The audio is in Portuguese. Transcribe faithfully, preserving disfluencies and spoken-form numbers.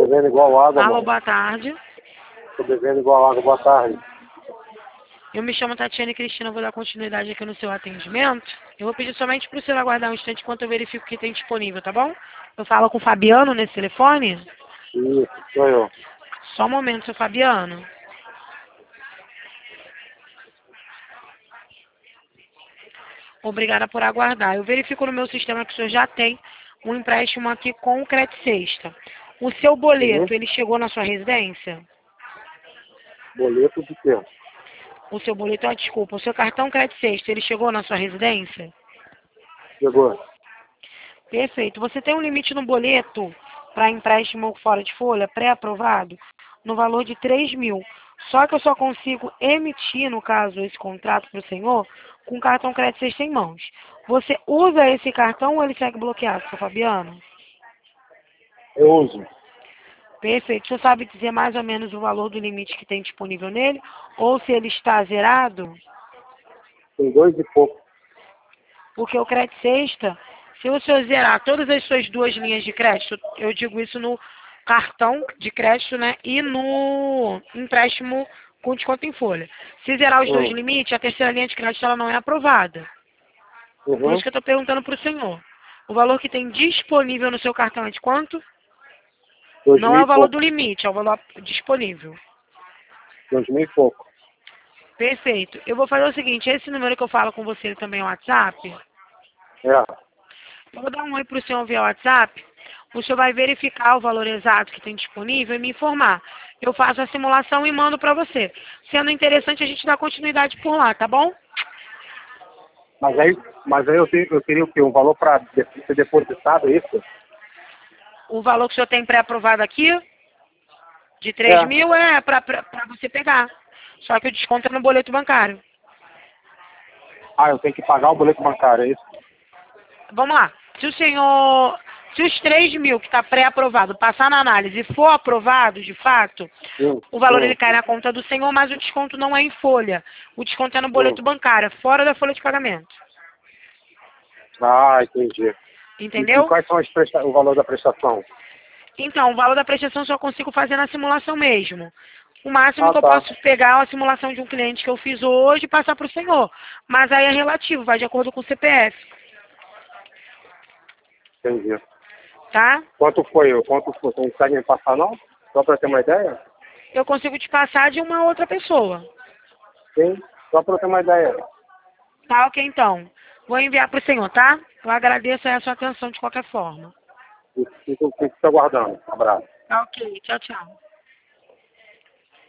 devendo igual água, Alô, mano. boa tarde. Tô devendo igual água, boa tarde. Eu me chamo Tatiana Cristina, vou dar continuidade aqui no seu atendimento. Eu vou pedir somente para o senhor aguardar um instante enquanto eu verifico o que tem disponível, tá bom? Eu falo com o Fabiano nesse telefone? Isso, sou eu. Só um momento, seu Fabiano. Obrigada por aguardar. Eu verifico no meu sistema que o senhor já tem um empréstimo aqui com o Credit Sexta. O seu boleto, Uhum. ele chegou na sua residência? Boleto de quê? O seu boleto, ah, desculpa, o seu cartão Credit Sexta, ele chegou na sua residência? Chegou. Perfeito. Você tem um limite no boleto para empréstimo fora de folha, pré-aprovado, no valor de três mil. Só que eu só consigo emitir, no caso, esse contrato para o senhor, com o cartão Credit Sexta em mãos. Você usa esse cartão ou ele segue bloqueado, seu Fabiano? Eu uso. Perfeito. O senhor sabe dizer mais ou menos o valor do limite que tem disponível nele? Ou se ele está zerado? Tem dois e pouco. Porque o Credit Sexta, se o senhor zerar todas as suas duas linhas de crédito, eu digo isso no cartão de crédito, né, e no empréstimo com desconto em folha. Se zerar os dois Hum. limites, a terceira linha de crédito ela não é aprovada. Por Uhum. isso que eu estou perguntando para o senhor. O valor que tem disponível no seu cartão é de quanto? Dois Não mil é e o valor pouco. do limite, é o valor disponível. Dois mil e pouco. Perfeito. Eu vou fazer o seguinte, esse número que eu falo com você também é o WhatsApp. É. Eu vou dar um oi para o senhor via WhatsApp. O senhor vai verificar o valor exato que tem disponível e me informar. Eu faço a simulação e mando para você. Sendo interessante, a gente dá continuidade por lá, tá bom? Mas aí, mas aí eu, tenho, eu teria o quê? Um valor para ser depositado, é isso? O valor que o senhor tem pré-aprovado aqui, de três É. mil, é para você pegar. Só que o desconto é no boleto bancário. Ah, eu tenho que pagar o boleto bancário, é isso? Vamos lá. Se o senhor... Se os três mil que está pré-aprovado passar na análise e for aprovado, de fato, Hum. o valor ele Hum. cai na conta do senhor, mas o desconto não é em folha. O desconto é no Hum. boleto bancário, é fora da folha de pagamento. Ah, entendi. E, e Entendeu? quais são as presta o valor da prestação? Então, o valor da prestação só consigo fazer na simulação mesmo. O máximo Ah, que eu tá. posso pegar é a simulação de um cliente que eu fiz hoje e passar para o senhor. Mas aí é relativo, vai de acordo com o C P F, Entendi. tá? Quanto foi? Quanto foi? Você não consegue me passar, não? Só para ter uma ideia? Eu consigo te passar de uma outra pessoa. Sim. Só para ter uma ideia. Tá, ok, então. Vou enviar para o senhor, tá? Eu agradeço aí a sua atenção de qualquer forma. Fico, fico, fico te aguardando. Um abraço. Tá, ok. Tchau, tchau.